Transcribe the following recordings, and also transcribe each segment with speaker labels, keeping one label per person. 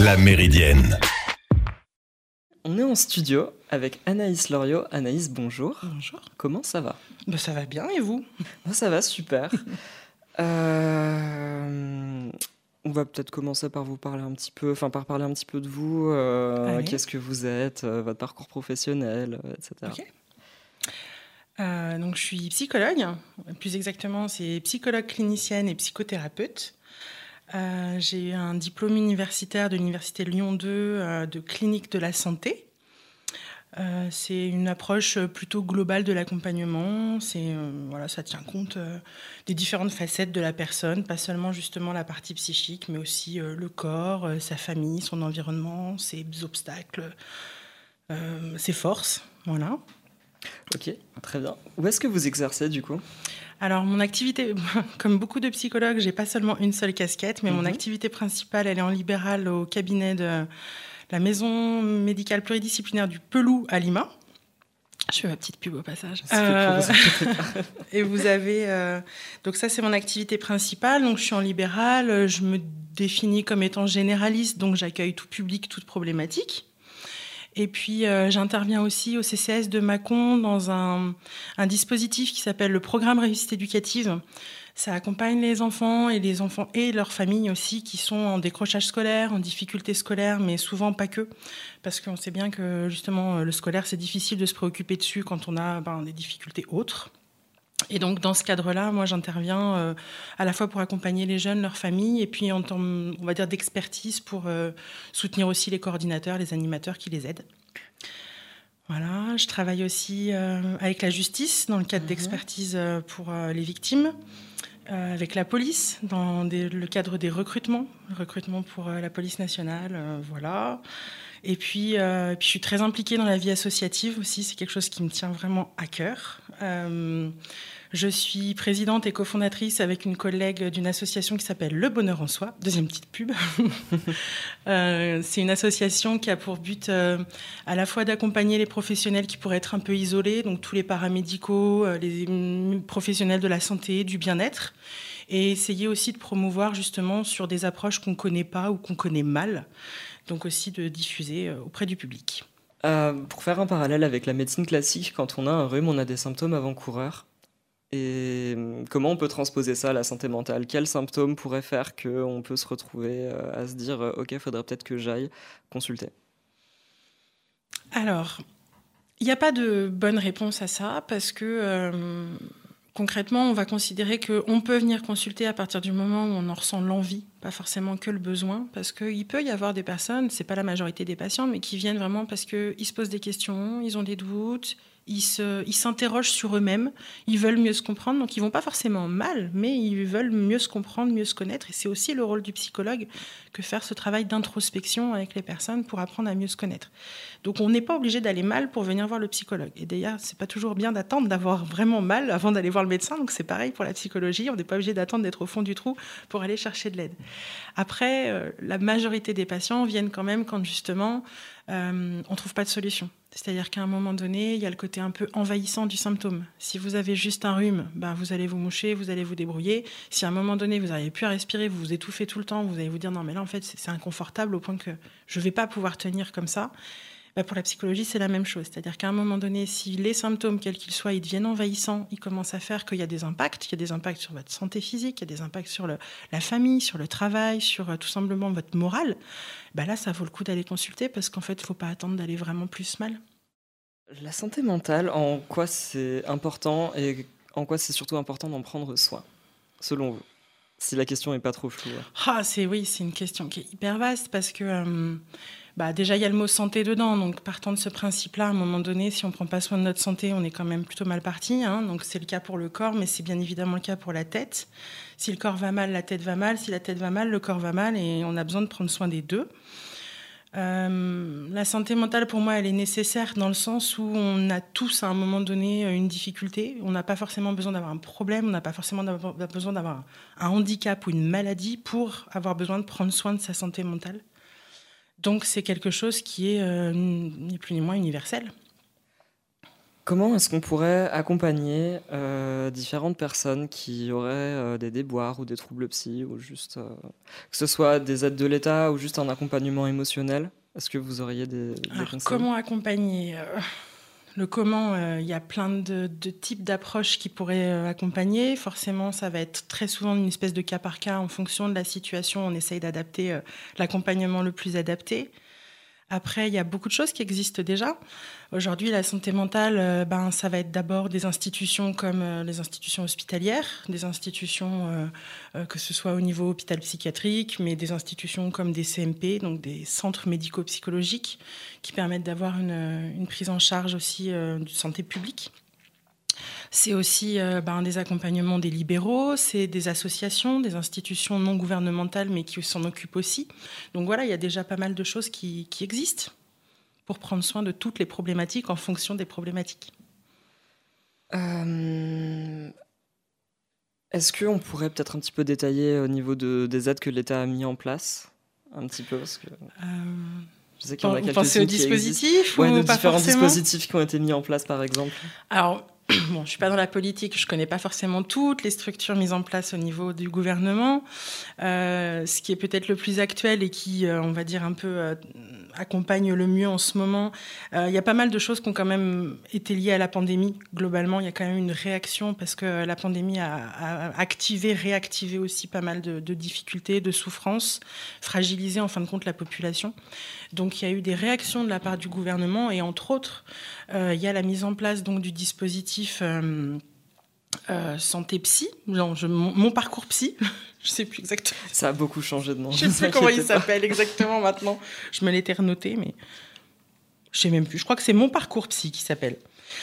Speaker 1: La Méridienne.
Speaker 2: On est en studio avec Anaïs Loriot. Anaïs, bonjour.
Speaker 3: Bonjour.
Speaker 2: Comment ça va ?
Speaker 3: Ça va bien, et vous ?
Speaker 2: Ça va, super. On va peut-être commencer par vous parler un petit peu, par parler un petit peu de vous. Qu'est-ce que vous êtes, votre parcours professionnel, etc.
Speaker 3: Ok. Donc, je suis psychologue. Plus exactement, c'est psychologue clinicienne et psychothérapeute. J'ai un diplôme universitaire de l'Université Lyon 2 de clinique de la santé. C'est une approche plutôt globale de l'accompagnement. Ça tient compte des différentes facettes de la personne, pas seulement justement la partie psychique, mais aussi le corps, sa famille, son environnement, ses obstacles, ses forces. Voilà.
Speaker 2: Ok, très bien. Où est-ce que vous exercez du coup ?
Speaker 3: Alors, mon activité, comme beaucoup de psychologues, j'ai pas seulement une seule casquette, mais mon activité principale, elle est en libéral au cabinet de la maison médicale pluridisciplinaire du Pelou à Lima. Je fais ma petite pub au passage. Et vous avez... donc ça, c'est mon activité principale. Donc, je suis en libéral. Je me définis comme étant généraliste, donc j'accueille tout public, toute problématique. Et puis, j'interviens aussi au CCS de Mâcon dans un dispositif qui s'appelle le programme Réussite éducative. Ça accompagne les enfants et leurs familles aussi qui sont en décrochage scolaire, en difficulté scolaire, mais souvent pas que. Parce qu'on sait bien que justement, le scolaire, c'est difficile de se préoccuper dessus quand on a des difficultés autres. Et donc, dans ce cadre-là, moi, j'interviens à la fois pour accompagner les jeunes, leurs familles, et puis en temps, on va dire, d'expertise pour soutenir aussi les coordinateurs, les animateurs qui les aident. Voilà, je travaille aussi avec la justice dans le cadre d'expertise pour les victimes, avec la police dans le cadre des recrutements pour la police nationale, voilà. Et puis, je suis très impliquée dans la vie associative aussi, c'est quelque chose qui me tient vraiment à cœur. Je suis présidente et cofondatrice avec une collègue d'une association qui s'appelle Le Bonheur en Soi. Deuxième petite pub. C'est une association qui a pour but à la fois d'accompagner les professionnels qui pourraient être un peu isolés, donc tous les paramédicaux, les professionnels de la santé, du bien-être, et essayer aussi de promouvoir justement sur des approches qu'on ne connaît pas ou qu'on connaît mal, donc aussi de diffuser auprès du public.
Speaker 2: Pour faire un parallèle avec la médecine classique, quand on a un rhume, on a des symptômes avant-coureurs. Et comment on peut transposer ça à la santé mentale ? Quels symptômes pourraient faire qu'on peut se retrouver à se dire « Ok, il faudrait peut-être que j'aille consulter ».
Speaker 3: Alors, il n'y a pas de bonne réponse à ça parce que concrètement, on va considérer qu'on peut venir consulter à partir du moment où on en ressent l'envie, pas forcément que le besoin, parce qu'il peut y avoir des personnes, c'est pas la majorité des patients, mais qui viennent vraiment parce qu'ils se posent des questions, ils ont des doutes, ils s'interrogent sur eux-mêmes, ils veulent mieux se comprendre, donc ils vont pas forcément mal, mais ils veulent mieux se comprendre, mieux se connaître, et c'est aussi le rôle du psychologue que faire ce travail d'introspection avec les personnes pour apprendre à mieux se connaître. Donc on n'est pas obligé d'aller mal pour venir voir le psychologue. Et d'ailleurs, c'est pas toujours bien d'attendre d'avoir vraiment mal avant d'aller voir le médecin, donc c'est pareil pour la psychologie, on n'est pas obligé d'attendre d'être au fond du trou pour aller chercher de l'aide. Après, la majorité des patients viennent quand même quand justement on trouve pas de solution. C'est-à-dire qu'à un moment donné, il y a le côté un peu envahissant du symptôme. Si vous avez juste un rhume, vous allez vous moucher, vous allez vous débrouiller. Si à un moment donné, vous n'arrivez plus à respirer, vous vous étouffez tout le temps, vous allez vous dire non mais là en fait c'est inconfortable au point que je ne vais pas pouvoir tenir comme ça. Pour la psychologie, c'est la même chose. C'est-à-dire qu'à un moment donné, si les symptômes, quels qu'ils soient, ils deviennent envahissants, ils commencent à faire qu'il y a des impacts. Il y a des impacts sur votre santé physique, il y a des impacts sur la famille, sur le travail, sur tout simplement votre morale. Là, ça vaut le coup d'aller consulter parce qu'en fait, il ne faut pas attendre d'aller vraiment plus mal.
Speaker 2: La santé mentale, en quoi c'est important et en quoi c'est surtout important d'en prendre soin, selon vous ? Si la question n'est pas trop floue.
Speaker 3: C'est une question qui est hyper vaste parce que déjà, il y a le mot santé dedans. Donc, partant de ce principe-là, à un moment donné, si on ne prend pas soin de notre santé, on est quand même plutôt mal parti. Donc, c'est le cas pour le corps, mais c'est bien évidemment le cas pour la tête. Si le corps va mal, la tête va mal. Si la tête va mal, le corps va mal. Et on a besoin de prendre soin des deux. La santé mentale, pour moi, elle est nécessaire dans le sens où on a tous, à un moment donné, une difficulté. On n'a pas forcément besoin d'avoir un problème, on n'a pas forcément besoin d'avoir un handicap ou une maladie pour avoir besoin de prendre soin de sa santé mentale. Donc, c'est quelque chose qui est ni plus ni moins universel.
Speaker 2: Comment est-ce qu'on pourrait accompagner différentes personnes qui auraient des déboires ou des troubles psy, ou juste que ce soit des aides de l'État ou juste un accompagnement émotionnel? Est-ce que vous auriez des
Speaker 3: Alors,
Speaker 2: conseils?
Speaker 3: comment accompagner Le comment, il y a plein de types d'approches qui pourraient accompagner. Forcément, ça va être très souvent une espèce de cas par cas en fonction de la situation. On essaye d'adapter l'accompagnement le plus adapté. Après, il y a beaucoup de choses qui existent déjà. Aujourd'hui, la santé mentale, ça va être d'abord des institutions comme les institutions hospitalières, des institutions, que ce soit au niveau hôpital psychiatrique, mais des institutions comme des CMP, donc des centres médico-psychologiques, qui permettent d'avoir une prise en charge aussi de santé publique. C'est aussi des accompagnements des libéraux, c'est des associations, des institutions non gouvernementales, mais qui s'en occupent aussi. Donc voilà, il y a déjà pas mal de choses qui existent pour prendre soin de toutes les problématiques en fonction des problématiques.
Speaker 2: Est-ce qu'on pourrait peut-être un petit peu détailler au niveau des aides que l'État a mis en place? Un petit peu, parce que je sais qu'il y en a quelques-uns.
Speaker 3: Vous pensez aux dispositifs ou
Speaker 2: de
Speaker 3: pas
Speaker 2: différents
Speaker 3: forcément
Speaker 2: dispositifs qui ont été mis en place, par exemple.
Speaker 3: Alors, bon, je ne suis pas dans la politique, je ne connais pas forcément toutes les structures mises en place au niveau du gouvernement. Ce qui est peut-être le plus actuel et qui, on va dire, un peu accompagne le mieux en ce moment, il y a pas mal de choses qui ont quand même été liées à la pandémie. Globalement, il y a quand même une réaction parce que la pandémie a réactivé aussi pas mal de difficultés, de souffrances, fragilisé en fin de compte la population. Donc il y a eu des réactions de la part du gouvernement et entre autres, il y a la mise en place donc, du dispositif santé psy, mon parcours psy, je ne sais plus exactement.
Speaker 2: Ça a beaucoup changé de nom.
Speaker 3: Je ne sais plus comment il s'appelle exactement maintenant. Je me l'étais renoté, mais je ne sais même plus. Je crois que c'est mon parcours psy qui s'appelle.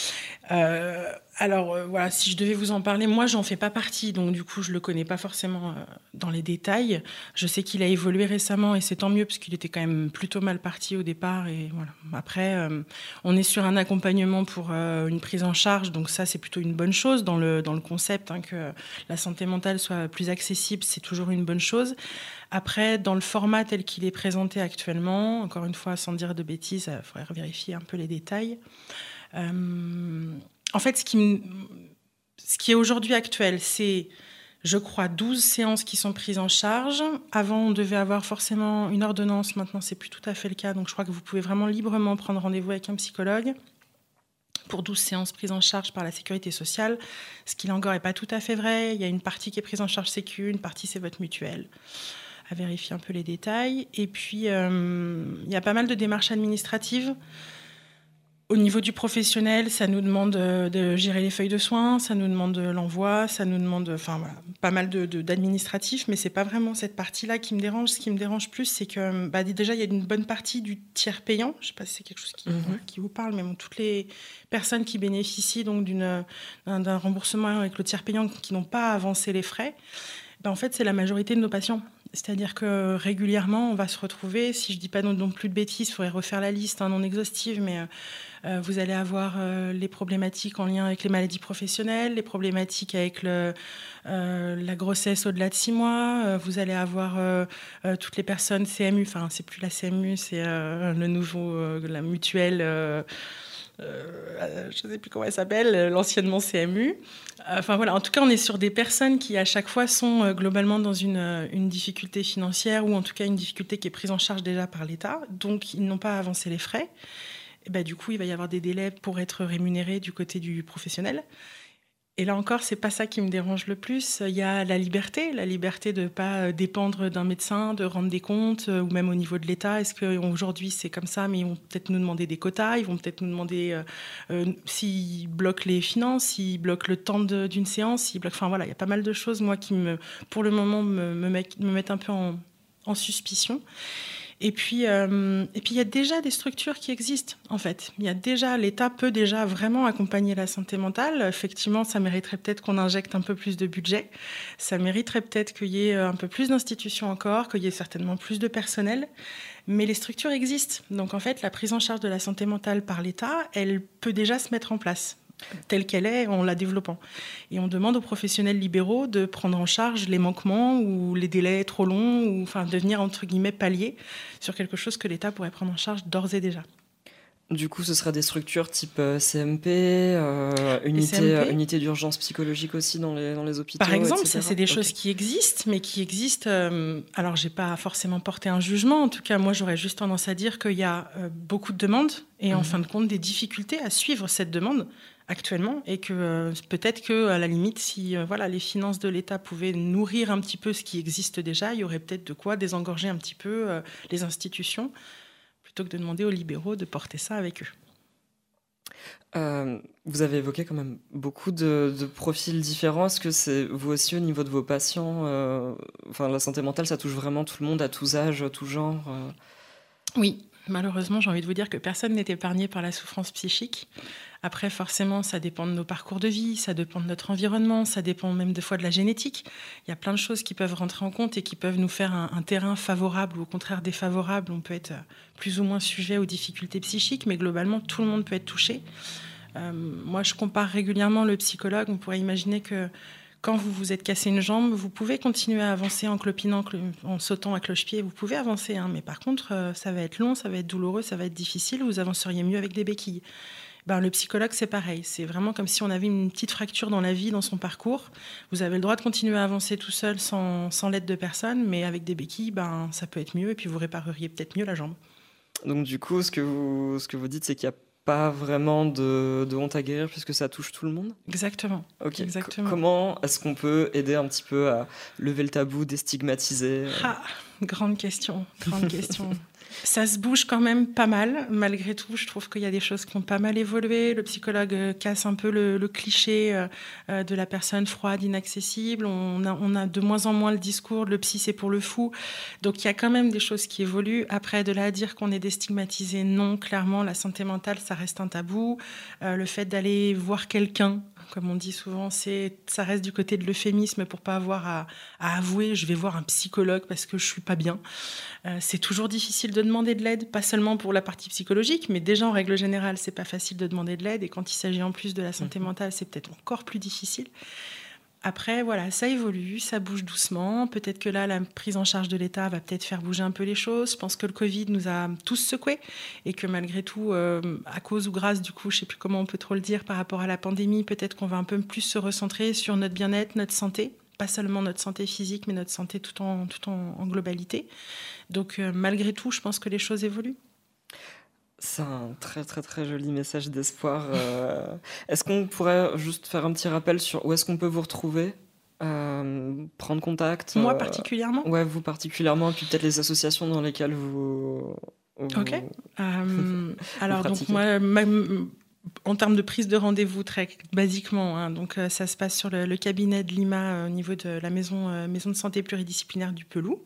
Speaker 3: Voilà, si je devais vous en parler, moi j'en fais pas partie, donc du coup je le connais pas forcément dans les détails. Je sais qu'il a évolué récemment et c'est tant mieux parce qu'il était quand même plutôt mal parti au départ. Et voilà. Après, on est sur un accompagnement pour une prise en charge, donc ça c'est plutôt une bonne chose dans le concept, que la santé mentale soit plus accessible, c'est toujours une bonne chose. Après, dans le format tel qu'il est présenté actuellement, encore une fois sans dire de bêtises, il faudrait vérifier un peu les détails. En fait, ce qui est aujourd'hui actuel, c'est, je crois, 12 séances qui sont prises en charge. Avant, on devait avoir forcément une ordonnance. Maintenant, c'est plus tout à fait le cas. Donc, je crois que vous pouvez vraiment librement prendre rendez-vous avec un psychologue pour 12 séances prises en charge par la sécurité sociale. Ce qui, là encore, n'est pas tout à fait vrai. Il y a une partie qui est prise en charge sécu, une partie, c'est votre mutuelle. À vérifier un peu les détails. Et puis, il y a pas mal de démarches administratives. Au niveau du professionnel, ça nous demande de gérer les feuilles de soins, ça nous demande de l'envoi, ça nous demande pas mal d'administratifs, mais c'est pas vraiment cette partie-là qui me dérange. Ce qui me dérange plus, c'est que déjà, il y a une bonne partie du tiers payant. Je ne sais pas si c'est quelque chose qui vous parle, mais toutes les personnes qui bénéficient donc d'un remboursement avec le tiers payant qui n'ont pas avancé les frais, en fait, c'est la majorité de nos patients. C'est-à-dire que régulièrement, on va se retrouver, si je ne dis pas non plus de bêtises, il faudrait refaire la liste non exhaustive, mais vous allez avoir les problématiques en lien avec les maladies professionnelles, les problématiques avec la grossesse au-delà de 6 mois, vous allez avoir toutes les personnes CMU, enfin, c'est plus la CMU, c'est le nouveau, la mutuelle... je ne sais plus comment elle s'appelle, l'anciennement CMU. Enfin voilà, en tout cas, on est sur des personnes qui, à chaque fois, sont globalement dans une difficulté financière ou en tout cas une difficulté qui est prise en charge déjà par l'État. Donc, ils n'ont pas avancé les frais. Et du coup, il va y avoir des délais pour être rémunérés du côté du professionnel. Et là encore, c'est pas ça qui me dérange le plus. Il y a la liberté de ne pas dépendre d'un médecin, de rendre des comptes, ou même au niveau de l'État. Est-ce qu'aujourd'hui c'est comme ça, mais ils vont peut-être nous demander des quotas, ils vont peut-être nous demander s'ils bloquent les finances, s'ils bloquent le temps d'une séance, s'ils bloquent... Enfin voilà, il y a pas mal de choses, moi, qui pour le moment, me mettent un peu en suspicion. Et puis, il y a déjà des structures qui existent, en fait. L'État peut déjà vraiment accompagner la santé mentale. Effectivement, ça mériterait peut-être qu'on injecte un peu plus de budget. Ça mériterait peut-être qu'il y ait un peu plus d'institutions encore, qu'il y ait certainement plus de personnel. Mais les structures existent. Donc, en fait, la prise en charge de la santé mentale par l'État, elle peut déjà se mettre en place telle qu'elle est, en la développant. Et on demande aux professionnels libéraux de prendre en charge les manquements ou les délais trop longs, ou de venir, entre guillemets, pallier sur quelque chose que l'État pourrait prendre en charge d'ores et déjà.
Speaker 2: Du coup, ce seraient des structures type CMP, unité d'urgence psychologique aussi dans les hôpitaux,
Speaker 3: par exemple,
Speaker 2: etc.
Speaker 3: ça c'est des choses qui existent, mais qui existent. Alors, j'ai pas forcément porté un jugement. En tout cas, moi, j'aurais juste tendance à dire qu'il y a beaucoup de demandes et en fin de compte des difficultés à suivre cette demande actuellement, et que peut-être que à la limite, si les finances de l'État pouvaient nourrir un petit peu ce qui existe déjà, il y aurait peut-être de quoi désengorger un petit peu les institutions, plutôt que de demander aux libéraux de porter ça avec eux.
Speaker 2: Vous avez évoqué quand même beaucoup de profils différents. Est-ce que c'est vous aussi au niveau de vos patients, la santé mentale, ça touche vraiment tout le monde, à tous âges, tout genre
Speaker 3: Oui, malheureusement, j'ai envie de vous dire que personne n'est épargné par la souffrance psychique. Après, forcément, ça dépend de nos parcours de vie, ça dépend de notre environnement, ça dépend même des fois de la génétique. Il y a plein de choses qui peuvent rentrer en compte et qui peuvent nous faire un terrain favorable ou au contraire défavorable. On peut être plus ou moins sujet aux difficultés psychiques, mais globalement, tout le monde peut être touché. Moi, je compare régulièrement le psychologue. On pourrait imaginer que quand vous vous êtes cassé une jambe, vous pouvez continuer à avancer en clopinant, en sautant à cloche-pied. Vous pouvez avancer, mais par contre, ça va être long, ça va être douloureux, ça va être difficile. Vous avanceriez mieux avec des béquilles. Le psychologue, c'est pareil. C'est vraiment comme si on avait une petite fracture dans la vie, dans son parcours. Vous avez le droit de continuer à avancer tout seul sans l'aide de personne, mais avec des béquilles, ça peut être mieux et puis vous répareriez peut-être mieux la jambe.
Speaker 2: Donc du coup, ce que vous dites, c'est qu'il n'y a pas vraiment de honte à guérir puisque ça touche tout le monde ?
Speaker 3: Exactement.
Speaker 2: Ok.
Speaker 3: Exactement.
Speaker 2: Comment est-ce qu'on peut aider un petit peu à lever le tabou, déstigmatiser ?
Speaker 3: Grande question. Ça se bouge quand même pas mal, malgré tout. Je trouve qu'il y a des choses qui ont pas mal évolué. Le psychologue casse un peu le cliché de la personne froide, inaccessible. On a de moins en moins le discours, le psy c'est pour le fou. Donc il y a quand même des choses qui évoluent. Après, de là à dire qu'on est déstigmatisé, non, clairement, la santé mentale, ça reste un tabou. Le fait d'aller voir quelqu'un, comme on dit souvent, ça reste du côté de l'euphémisme pour pas avoir à avouer je vais voir un psychologue parce que je suis pas bien. C'est toujours difficile de demander de l'aide, pas seulement pour la partie psychologique, mais déjà en règle générale, c'est pas facile de demander de l'aide, et quand il s'agit en plus de la santé mentale, c'est peut-être encore plus difficile. Après, ça évolue, ça bouge doucement. Peut-être que là, la prise en charge de l'État va peut-être faire bouger un peu les choses. Je pense que le Covid nous a tous secoués et que malgré tout, à cause ou grâce, du coup, je ne sais plus comment on peut trop le dire, par rapport à la pandémie, peut-être qu'on va un peu plus se recentrer sur notre bien-être, notre santé. Pas seulement notre santé physique, mais notre santé tout en globalité. Donc, malgré tout, je pense que les choses évoluent.
Speaker 2: C'est un très très très joli message d'espoir. Est-ce qu'on pourrait juste faire un petit rappel sur où est-ce qu'on peut vous retrouver, prendre contact
Speaker 3: Moi particulièrement
Speaker 2: Ouais, vous particulièrement, et puis peut-être les associations dans lesquelles vous
Speaker 3: Ok. Alors, donc
Speaker 2: pratiquez.
Speaker 3: moi, en termes de prise de rendez-vous, très basiquement, donc ça se passe sur le cabinet de Lima au niveau de la maison de santé pluridisciplinaire du Pelou.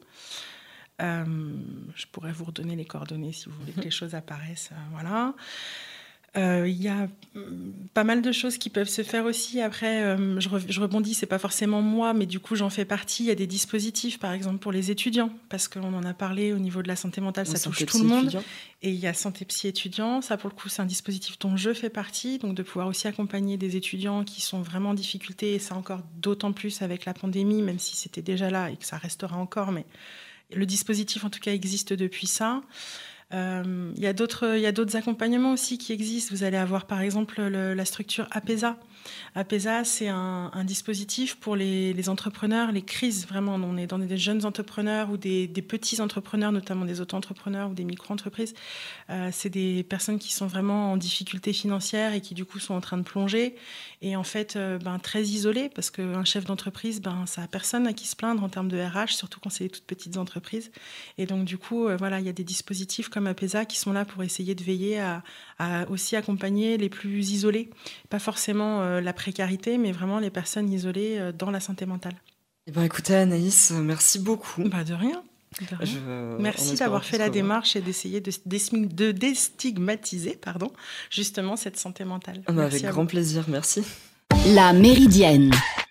Speaker 3: Je pourrais vous redonner les coordonnées si vous voulez que les choses apparaissent. Voilà. Il y a pas mal de choses qui peuvent se faire aussi. Après, je rebondis, c'est pas forcément moi, mais du coup, j'en fais partie. Il y a des dispositifs, par exemple, pour les étudiants, parce qu'on en a parlé au niveau de la santé mentale, ça touche tout le monde. Étudiant. Et il y a santé psy étudiant. Ça, pour le coup, c'est un dispositif dont je fais partie, donc de pouvoir aussi accompagner des étudiants qui sont vraiment en difficulté, et ça encore d'autant plus avec la pandémie, même si c'était déjà là et que ça restera encore, mais le dispositif, en tout cas, existe depuis ça. Il y a d'autres accompagnements aussi qui existent. Vous allez avoir, par exemple, la structure APESA. APESA, c'est un dispositif pour les entrepreneurs, les crises, vraiment. On est dans des jeunes entrepreneurs ou des petits entrepreneurs, notamment des auto-entrepreneurs ou des micro-entreprises. C'est des personnes qui sont vraiment en difficulté financière et qui, du coup, sont en train de plonger. Et en fait, très isolées, parce qu'un chef d'entreprise, ça n'a personne à qui se plaindre en termes de RH, surtout quand c'est les toutes petites entreprises. Et donc, du coup, il y a des dispositifs comme APESA qui sont là pour essayer de veiller à aussi accompagner les plus isolés. Pas forcément la précarité, mais vraiment les personnes isolées dans la santé mentale.
Speaker 2: Écoutez, Anaïs, merci beaucoup.
Speaker 3: De rien. Merci d'avoir fait la démarche et d'essayer de déstigmatiser justement cette santé mentale.
Speaker 2: Avec grand plaisir, merci.
Speaker 1: La Méridienne